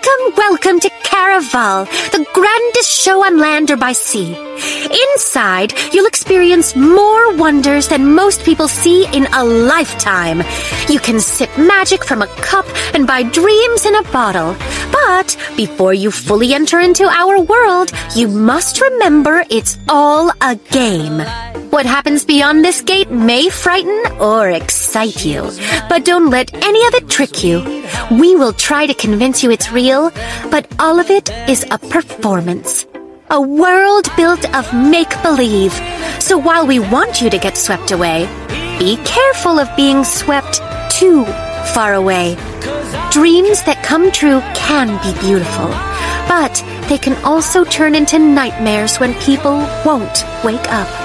Welcome to Caraval, the grandest show on land or by sea. Inside, you'll experience more wonders than most people see in a lifetime. You can sip magic from a cup and buy dreams in a bottle. But before you fully enter into our world, you must remember it's all a game. What happens beyond this gate may frighten or excite you, but don't let any of it trick you. We will try to convince you it's real, but all of it is a performance. A world built of make-believe. So while we want you to get swept away, be careful of being swept too far away. Dreams that come true can be beautiful, but they can also turn into nightmares when people won't wake up.